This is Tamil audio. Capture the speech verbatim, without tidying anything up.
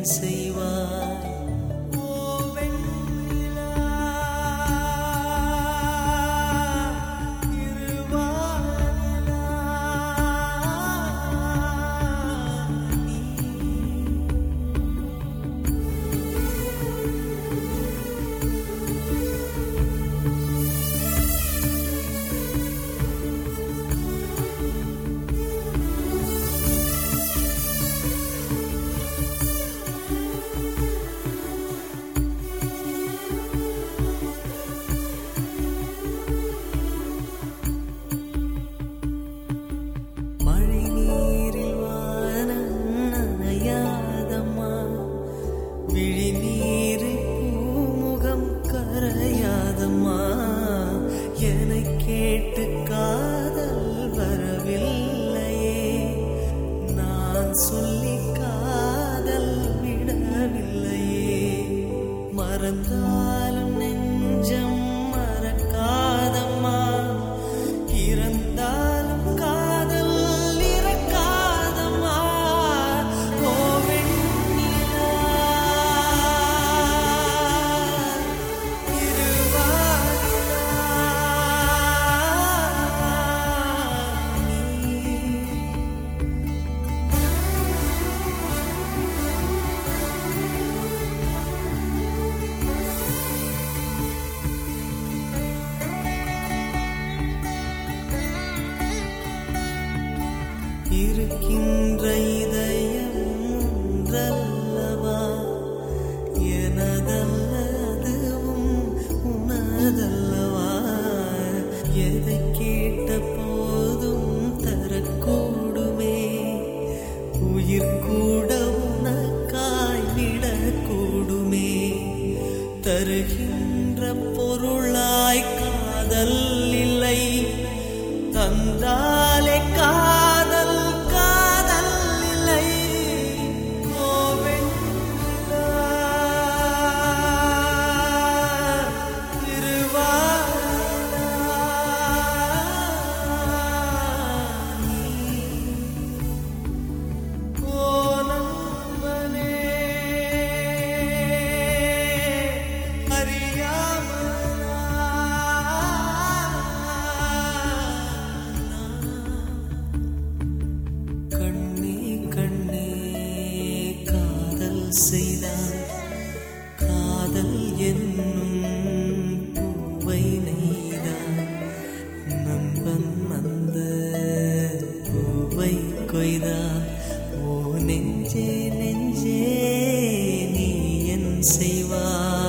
செய்வாய்? விழிநீரில் பூமுகம் கரையாதம்மா, என்னை கேட்டு காதல் வரவில்லையே, நான் சொல்லி காதல் விடவில்லையே. மறந்தாலும் நெஞ்சம் மறக்காதம்மா, இறந்தாலும் காதல் இறக்காதம்மா. இருக்கின்ற இதயம் ஒன்றல்லவா, எனதல்ல அதுவும் உனதல்லவா. எதை கேட்ட போதும் தரக்கூடுமே, உயிர் கூட உனக்காய் விடக்கூடுமே. தருகின்ற பொருளாய் காதல் இல்லை, தந்தாலே காதல் காதல் இல்லை. செய்தான் காதல் என்னும் பூவை நெய்தான், நண்பன் அந்த பூவை கொய்தான். ஓ நெஞ்சே நெஞ்சே நீ என் செய்வாய்?